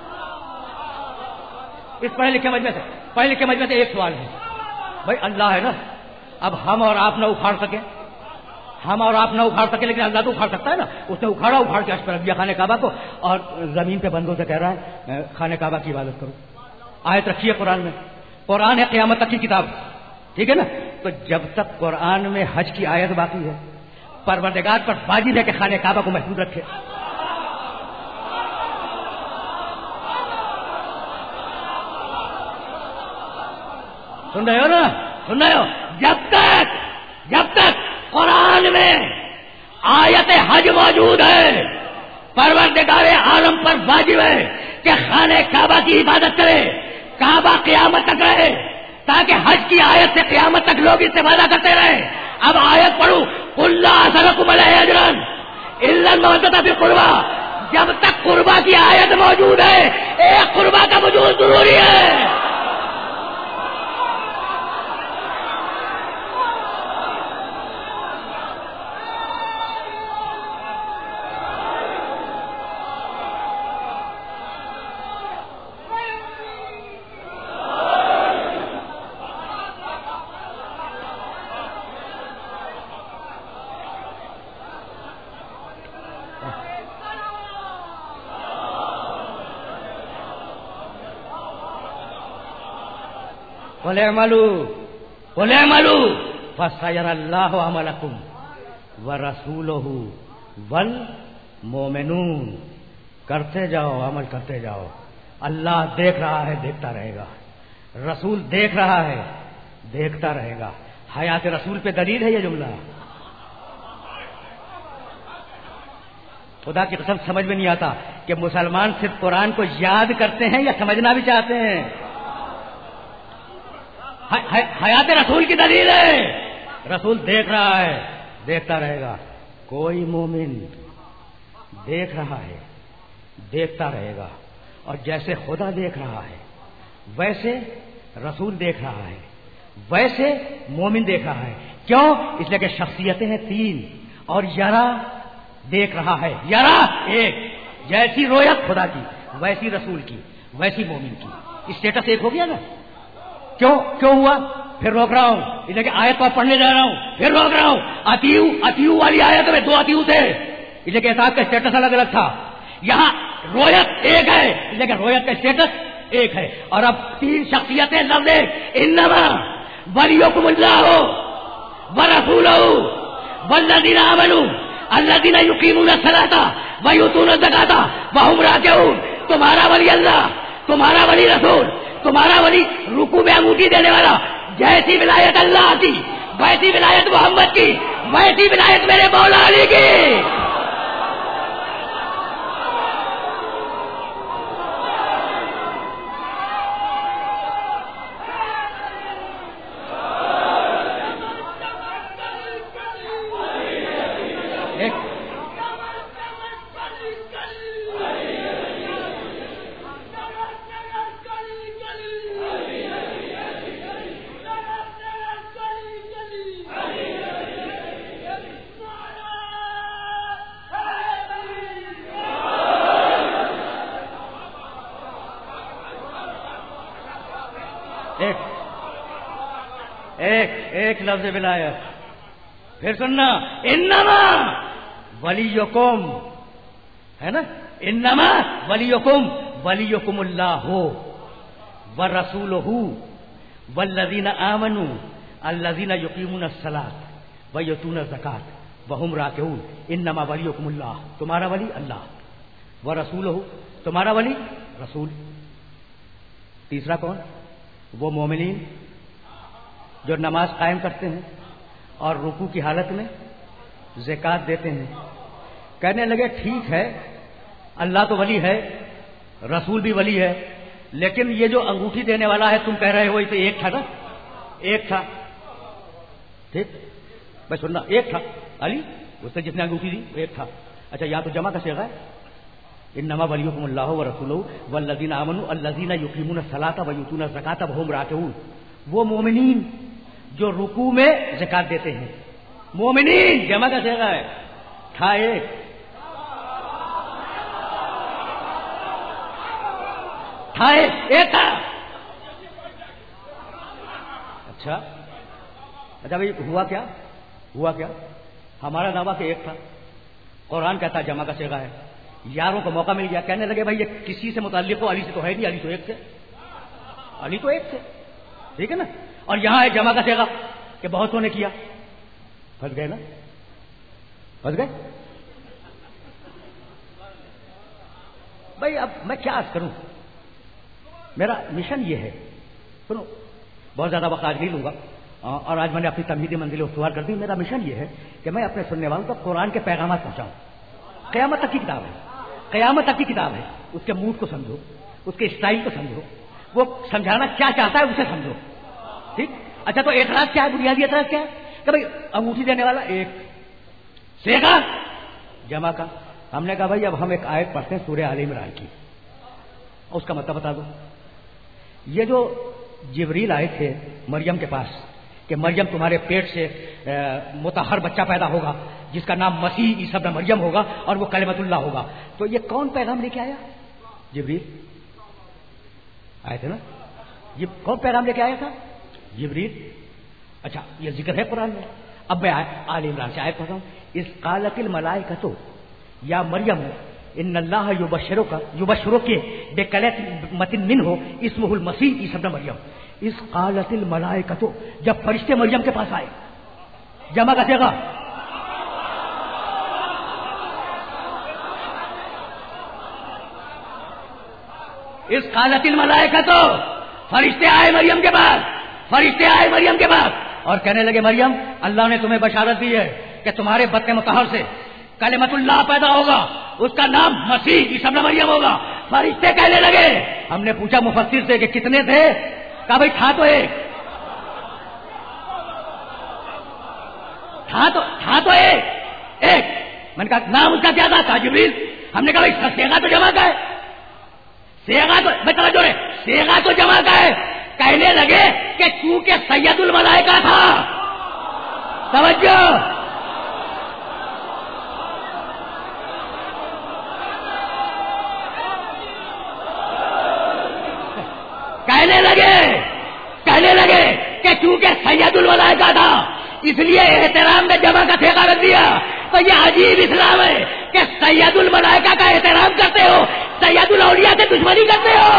اس پڑھے لکھے مجمع سے ایک سوال ہے بھائی، اللہ ہے نا، اب ہم اور آپ نہ اکھاڑ سکیں، لیکن اللہ تو اکھاڑ سکتا ہے نا. اس نے اکھاڑ کے عرش پہ رکھ دیا خانہ کعبہ کو، اور زمین پہ بندوں سے کہہ رہا ہے خانہ کعبہ کی عبادت کرو. آیت رکھی ہے قرآن میں، قرآن ہے قیامت تک کی کتاب، ٹھیک ہے نا. تو جب تک قرآن میں حج کی آیت باقی ہے، پروردگار پر واجب ہے کہ خانہ کعبہ کو محفوظ رکھے. سن رہے ہو نا؟ سن رہے ہو؟ جب تک قرآن میں آیت حج موجود ہے، پروردگار عالم پر واجب ہے کہ خانہ کعبہ کی عبادت کرے، کعبہ قیامت تک رہے، تاکہ حج کی آیت سے قیامت تک لوگ استفادہ کرتے رہے. اب آیت پڑھو، قل لا اسألکم علیہ اجرا الا المودۃ فی القربى. جب تک قربہ کی آیت موجود ہے، ایک قربہ کا وجود ضروری ہے. قل اعملوا فسيرى الله عملكم ورسوله والمؤمنون. کرتے جاؤ، عمل کرتے جاؤ. اللہ دیکھ رہا ہے، دیکھتا رہے گا. رسول دیکھ رہا ہے، دیکھتا رہے گا. حیات رسول پہ دلیل ہے یہ جملہ. خدا کی قسم سمجھ میں نہیں آتا کہ مسلمان صرف قرآن کو یاد کرتے ہیں یا سمجھنا بھی چاہتے ہیں. حیات رسول کی دلیل ہے. رسول دیکھ رہا ہے، دیکھتا رہے گا. کوئی مومن دیکھ رہا ہے، دیکھتا رہے گا. اور جیسے خدا دیکھ رہا ہے ویسے رسول دیکھ رہا ہے، ویسے مومن دیکھ رہا ہے. کیوں؟ اس لیے کہ شخصیتیں ہیں تین، اور یرا دیکھ رہا ہے. یرا ایک، جیسی رویت خدا کی ویسی رسول کی ویسی مومن کی. اسٹیٹس ایک ہو گیا نا. کیوں ہوا؟ پھر روک رہا ہوں، اس لیے کہ آیت پر پڑھنے جا رہا ہوں، پھر روک رہا ہوں. اتیو والی آیت میں 2 اتیو تھے، اس لیے کہ اطاعت کا اسٹیٹس الگ الگ تھا. یہاں رویت ایک ہے، اس لیے کہ رویت کا اسٹیٹس ایک ہے. اور اب 3 شخصیتیں، لفظ ایک. انما ولیکم اللہ ورسولہ والذین آمنوا الذین یقیمون الصلاۃ ویؤتون الزکاۃ وہم راکعون. تمہارا ولی اللہ، تمہارا ولی رسول، تمہارا ولی رکوع میں انگوٹھی دینے والا. جیسی ولایت اللہ کی ویسی ولایت محمد کی ویسی ولایت میرے مولا علی کی. ایک لفظ ولایت. پھر سننا، انما ولیکم ہے نا. انما ولیکم اللہ ورسولہ والذین آمنوا الذین یقیمون الصلاۃ ویؤتون الزکاۃ وہم راکعون. انما ولیکم اللہ، تمہارا ولی اللہ، ورسولہ تمہارا ولی رسول. تیسرا کون؟ وہ مومنین جو نماز قائم کرتے ہیں اور رکوع کی حالت میں زکوٰۃ دیتے ہیں. کہنے لگے ٹھیک ہے اللہ تو ولی ہے، رسول بھی ولی ہے، لیکن یہ جو انگوٹھی دینے والا ہے تم کہہ رہے ہو یہ تو ایک تھا نا. ایک تھا، ٹھیک بھائی سننا، ایک تھا علی، اس نے جس نے انگوٹھی دی ایک تھا. اچھا یہاں تو جمع کا صیغہ ہے. انما ولیکم اللہ ورسولہ والذین آمنوا الذین یقیمون الصلاۃ ویؤتون الزکاۃ وہم راکعون. وہ مومنین جو رکوع میں زکات دیتے ہیں. مومنین جمع کا صیغہ ہے. تھا ایک تھا. اچھا بھائی ہوا کیا؟ ہمارا دعویٰ کہ ایک تھا. قرآن کہتا جمع کا صیغہ ہے. یاروں کو موقع مل گیا, کہنے لگے بھائی یہ کسی سے متعلق ہو, علی سے تو ہے نہیں, علی تو ایک سے. ٹھیک ہے نا. اور یہاں ہے جمع کا صیغہ کہ بہتوں نے کیا. پھنس گئے نا, پھنس گئے بھائی. اب میں کیا عرض کروں, میرا مشن یہ ہے. سنو, بہت زیادہ وقت آج نہیں لوں گا, اور آج میں نے اپنی تمہیدی منزلیں استوار کر دی. میرا مشن یہ ہے کہ میں اپنے سننے والوں تک قرآن کے پیغامات پہنچاؤں. قیامت تک کی کتاب ہے, قیامت تک کی کتاب ہے. اس کے موڈ کو سمجھو, اس کے اسٹائل کو سمجھو, وہ سمجھانا کیا چاہتا ہے اسے سمجھو. ٹھیک. اچھا تو اعتراض کیا ہے, بنیادی اعتراض کیا ہے کہ بھائی انگوٹھی دینے والا ایک, صیغہ جمع کا. ہم نے کہا بھائی اب ہم ایک آیت پڑھتے ہیں سورہ آل عمران کی, اس کا مطلب بتا دو. یہ جو جبریل آئے تھے مریم کے پاس کہ مریم تمہارے پیٹ سے مطہر بچہ پیدا ہوگا جس کا نام مسیح عیسی ابن مریم ہوگا اور وہ کلمۃ اللہ ہوگا, تو یہ کون پیغام لے کے آیا؟ جبریل آئے تھے نا. یہ کون پیغام لے کے آیا تھا؟ جبریل. اچھا یہ ذکر ہے قرآن میں. اب میں آل عمران سے آیت پڑھتا ہوں. اذ قالت الملائکۃ یا مریم ان اللہ یبشرک بکلمۃ منہ اسمہ المسیح عیسی ابن مریم. اذ قالت الملائکۃ, جب فرشتے مریم کے پاس آئے, جمع کا صیغہ. اذ قالت الملائکۃ, فرشتے آئے مریم کے پاس, اور کہنے لگے مریم اللہ نے تمہیں بشارت دی ہے کہ تمہارے بطن مطہر سے کلمۃ اللہ پیدا ہوگا, اس کا نام مسیح عیسی ابن مریم ہوگا. فرشتے کہنے لگے, ہم نے پوچھا مفسر سے کہ کتنے تھے, کہا بھائی تھا تو ایک, ایک. میں نے کہا نام اس کا کیا تھا؟ جبریل. ہم نے کہا بھائی صیغہ تو جمع کا ہے, صیغہ تو جمع کا ہے. کہنے لگے کہ چونکہ سید الملائکہ تھا. توجہ, کہنے لگے کہ چونکہ سید الملائکہ تھا اس لیے احترام میں جمع کا صیغہ رکھ دیا. تو یہ عجیب اسلام ہے کہ سید الملائکہ کا احترام کرتے ہو, سید الاولیاء سے دشمنی کرتے ہو.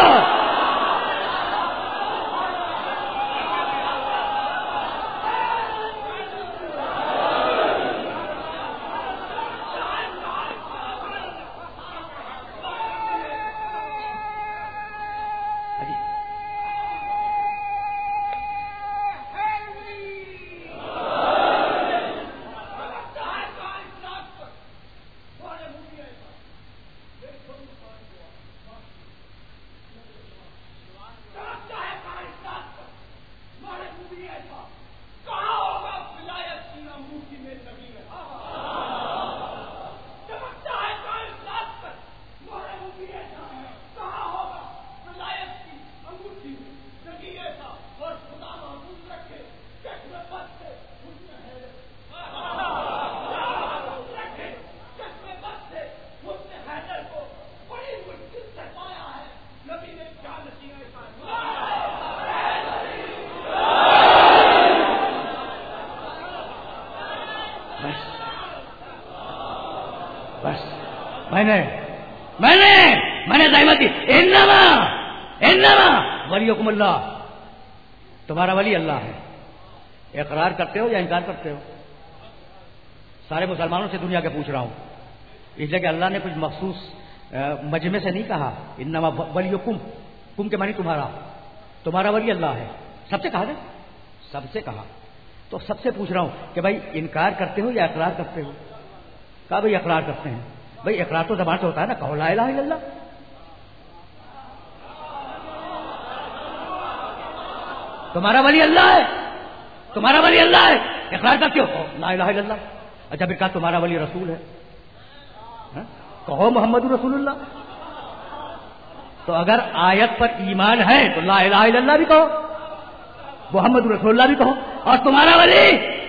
میں نے زحمت دی. انما ولیکم اللہ, تمہارا ولی اللہ ہے. اقرار کرتے ہو یا انکار کرتے ہو؟ سارے مسلمانوں سے دنیا کے پوچھ رہا ہوں, اس لیے کہ اللہ نے کچھ مخصوص مجمع سے نہیں کہا. انما ولیکم, کم کے معنی تمہارا ولی اللہ ہے. سب سے کہا نا, سب سے کہا. تو سب سے پوچھ رہا ہوں کہ بھائی انکار کرتے ہو یا اقرار کرتے ہو؟ کہا بھائی اقرار کرتے ہیں. بھائی اقرار تو زبان سے ہوتا ہے نا, کہو لا الہ الا اللہ. تمہارا ولی اللہ ہے, تمہارا ولی اللہ ہے, اقرار کرتے ہو لا الہ الا اللہ. اچھا پھر کہا تمہارا ولی رسول ہے, کہو محمد رسول اللہ. تو اگر آیت پر ایمان ہے تو لا الہ الا اللہ بھی کہو. محمد رسول اللہ بھی کہو، اور تمہارا ولی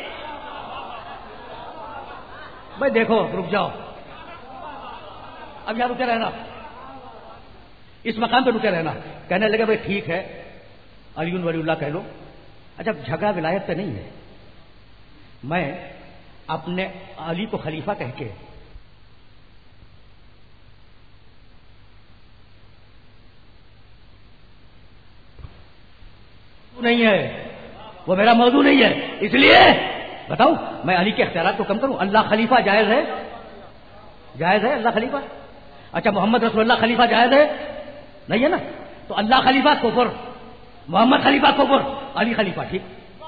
بھائی دیکھو رک جاؤ، اب یہاں رکے رہنا، اس مقام پہ رکے رہنا. کہنے لگے بھائی ٹھیک ہے علی ولی اللہ کہہ لو. اچھا جھگڑا ولایت پہ نہیں ہے، میں اپنے علی کو خلیفہ کہہ کے نہیں ہے، وہ میرا موضوع نہیں ہے. اس لیے بتاؤ میں علی کے اختیارات کو کم کروں؟ اللہ خلیفہ جائز ہے؟ جائز ہے اللہ خلیفہ؟ اچھا محمد رسول اللہ خلیفہ جائز ہے؟ نہیں ہے نا. تو اللہ خلیفہ کفر، محمد خلیفہ کفر، علی خلیفہ ٹھیک.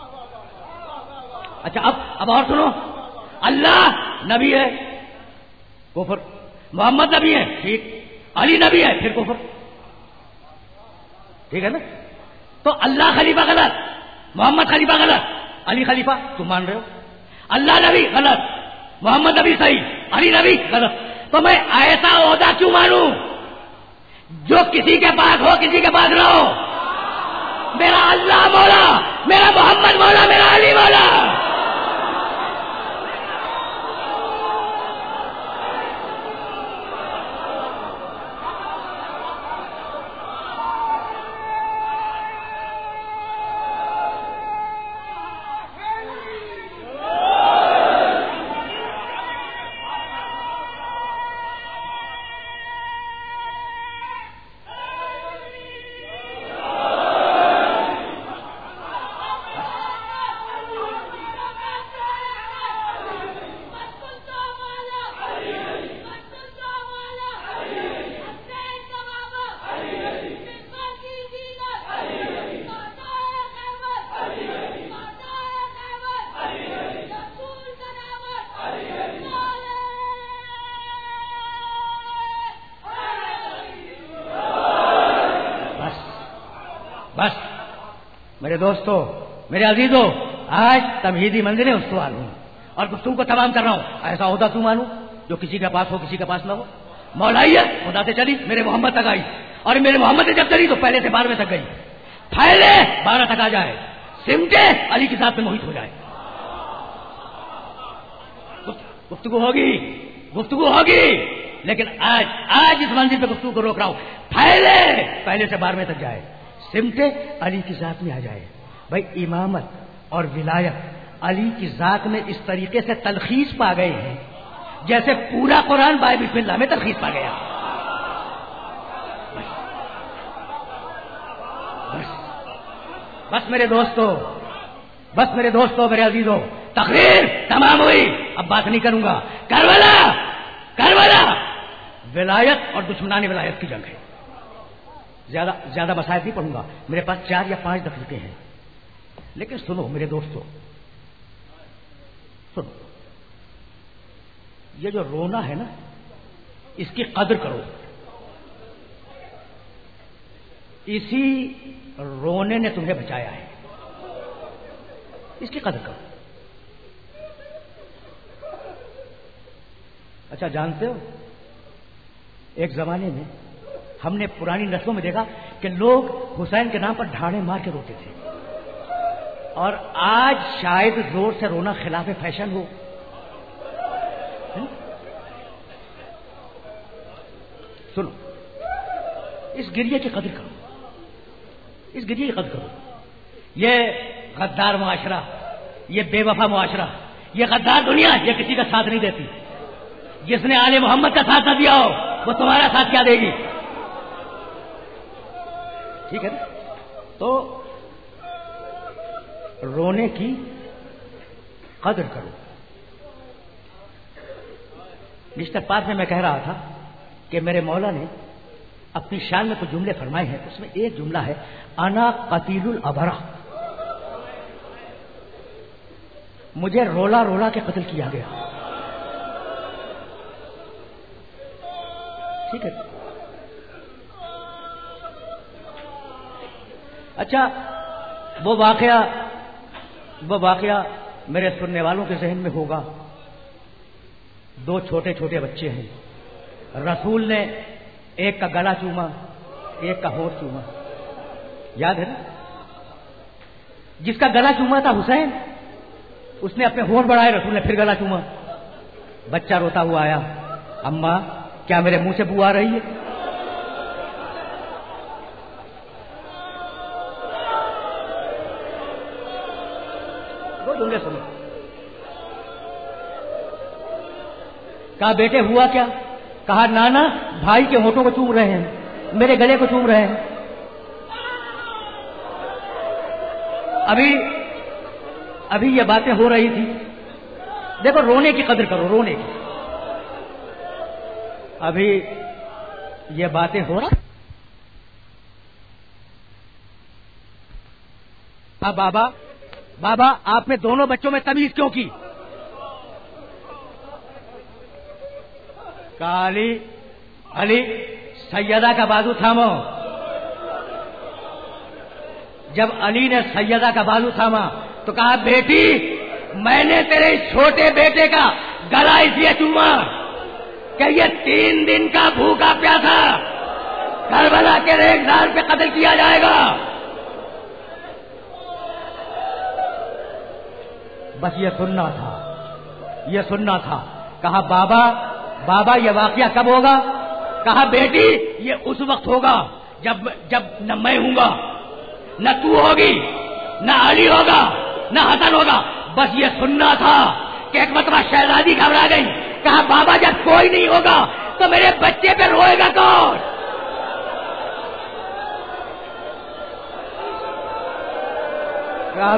اچھا اب اور سنو، اللہ نبی ہے کفر، محمد نبی ہے ٹھیک، علی نبی ہے پھر کفر. ٹھیک ہے نا. تو اللہ خلیفہ غلط، محمد خلیفہ غلط، علی خلیفہ تم مان رہے ہو. اللہ نبی غلط، محمد نبی صحیح، علی نبی غلط. تو میں ایسا عہدہ کیوں مانوں جو کسی کے پاس ہو کسی کے پاس نہ ہو؟ میرا اللہ مولا، میرا محمد مولا، میرا علی مولا. بس میرے دوستو، میرے عزیزو، آج تمہیدی منزلیں استوار ہوں اور گفتگو کو تمام کر رہا ہوں. ایسا عہدہ کیوں مانوں جو کسی کے پاس ہو کسی کے پاس نہ ہو؟ مولائیت خدا سے چلی میرے محمد تک آئی، اور میرے محمد سے جب چلی تو پہلے سے 12ویں تک گئی. پھیلے 12 تک آ جائے، سمٹے علی کے ساتھ میں محیط ہو جائے. گفتگو ہوگی لیکن آج اس منزل پہ گفتگو کو روک رہا ہوں. پھیلے پہلے سے 12ویں تک جائے، سمٹے علی کی ذات میں آ جائے. بھائی امامت اور ولایت علی کی ذات میں اس طریقے سے تلخیص پا گئے ہیں جیسے پورا قرآن بائے بسم اللہ میں تلخیص پا گیا. بس میرے دوستو، میرے عزیزو، تقریر تمام ہوئی، اب بات نہیں کروں گا. کربلا ولایت اور دشمنان ولایت کی جنگ ہے. زیادہ مسائل نہیں پڑھوں گا، میرے پاس 4 یا 5 دقیقے ہیں. لیکن سنو میرے دوستو، سنو، یہ جو رونا ہے نا اس کی قدر کرو. اسی رونے نے تمہیں بچایا ہے، اس کی قدر کرو. اچھا جانتے ہو ایک زمانے میں ہم نے پرانی نسلوں میں دیکھا کہ لوگ حسین کے نام پر ڈھاڑے مار کے روتے تھے، اور آج شاید زور سے رونا خلاف فیشن ہو. سنو، اس گریے کی قدر کرو، اس گریے کی قدر کرو. یہ غدار معاشرہ، یہ بے وفا معاشرہ، یہ غدار دنیا، یہ کسی کا ساتھ نہیں دیتی. جس نے آل محمد کا ساتھ نہ دیا ہو وہ تمہارا ساتھ کیا دے گی؟ ٹھیک ہے نا. تو رونے کی قدر کرو. نشتر پاک میں کہہ رہا تھا کہ میرے مولا نے اپنی شان میں کچھ جملے فرمائے ہیں، اس میں ایک جملہ ہے انا قتیل الابرہ، مجھے رولا رولا کے قتل کیا گیا. ٹھیک ہے. اچھا وہ واقعہ میرے سننے والوں کے ذہن میں ہوگا. 2 چھوٹے چھوٹے بچے ہیں، رسول نے ایک کا گلا چوما، ایک کا ہونٹ چوما، یاد ہے نا؟ جس کا گلا چوما تھا حسین، اس نے اپنے ہونٹ بڑھائے، رسول نے پھر گلا چوما. بچہ روتا ہوا آیا، اماں کیا میرے منہ سے بو آ رہی ہے؟ دو جملے سنو. کہا بیٹے ہوا کیا؟ کہا نانا بھائی کے ہونٹوں کو چوم رہے ہیں، میرے گلے کو چوم رہے ہیں. ابھی یہ باتیں ہو رہی تھی. دیکھو رونے کی قدر کرو، رونے کی. ابھی یہ باتیں ہو رہا. بابا آپ نے دونوں بچوں میں تمیز کیوں کی؟ کہا علی سیدہ کا بازو تھامو. جب علی نے سیدہ کا بازو تھاما تو کہا بیٹی میں نے تیرے چھوٹے بیٹے کا گلا اس لیے چوما کہ یہ 3 دن کا بھوکا پیاسا کربلا کے ریگزار پہ قتل کیا جائے گا. بس یہ سننا تھا. کہا بابا یہ واقعہ کب ہوگا؟ کہا بیٹی یہ اس وقت ہوگا جب نہ میں ہوں گا، نہ تو ہوگی، نہ علی ہوگا، نہ حسن ہوگا. بس یہ سننا تھا کہ ایک مرتبہ شہزادی گھبرا گئی. کہا بابا جب کوئی نہیں ہوگا تو میرے بچے پہ روئے گا کون؟ کہا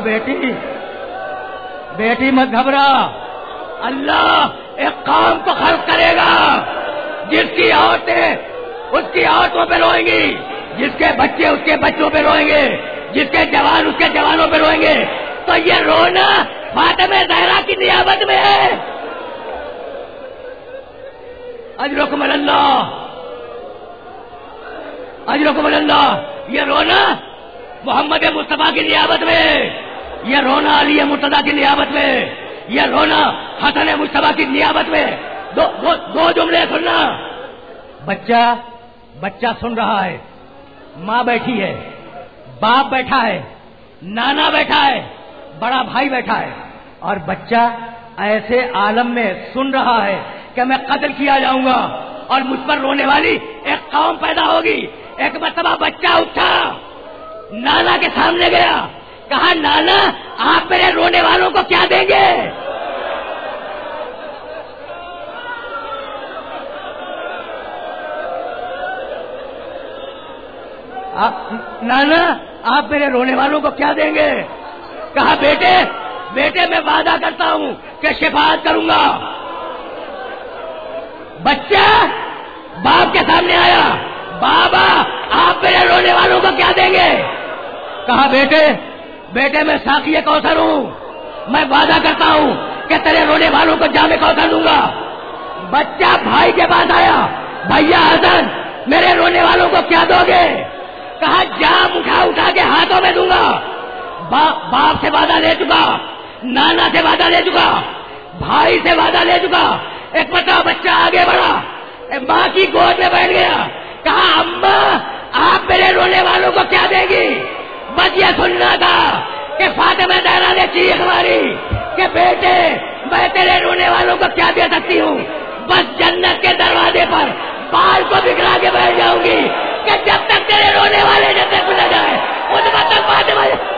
بیٹی مت گھبرا، اللہ ایک قوم کو خلق کرے گا جس کی عورتیں اس کی عورتوں پہ روئیں گی، جس کے بچے اس کے بچوں پہ روئیں گے، جس کے جوان اس کے جوانوں پہ روئیں گے. تو یہ رونا فاطمہ زہرا کی نیابت میں ہے. اجرکم اللہ. یہ رونا محمد مصطفیٰ کی نیابت میں، یہ رونا علی مرتضیٰ کی نیابت میں، یہ رونا حسن مصطفیٰ کی نیابت میں. دو جملے سننا. بچہ سن رہا ہے، ماں بیٹھی ہے، باپ بیٹھا ہے، نانا بیٹھا ہے، بڑا بھائی بیٹھا ہے، اور بچہ ایسے عالم میں سن رہا ہے کہ میں قتل کیا جاؤں گا اور مجھ پر رونے والی ایک قوم پیدا ہوگی. ایک مرتبہ بچہ اٹھا، نانا کے سامنے گیا، کہا نانا آپ میرے رونے والوں کو کیا دیں گے؟ نانا آپ میرے رونے والوں کو کیا دیں گے؟ کہا بیٹے میں وعدہ کرتا ہوں کہ شفاعت کروں گا. بچہ باپ کے سامنے آیا، بابا آپ میرے رونے والوں کو کیا دیں گے؟ کہا بیٹے میں ساقی کوثر ہوں، میں وعدہ کرتا ہوں کہ تیرے رونے والوں کو جام کوثر دوں گا. بچہ بھائی کے پاس آیا، بھیا حسن میرے رونے والوں کو کیا دو گے؟ کہا جام اٹھا کے ہاتھوں میں دوں گا. باپ سے وعدہ لے چکا، نانا سے وعدہ لے چکا، بھائی سے وعدہ لے چکا. ایک مرتبہ بچہ آگے بڑھا، ماں کی گود میں بیٹھ گیا، کہا اماں آپ میرے رونے والوں کو کیا دیں گی؟ بس یہ سننا تھا کہ فاطمہ زہرا نے چیخ ماری کہ بیٹے میں تیرے رونے والوں کو کیا دے سکتی ہوں؟ بس جنت کے دروازے پر بال کو بکھرا کے بیٹھ جاؤں گی کہ جب تک تیرے رونے والے جنت میں نہ جائے اس وقت تک فاطمہ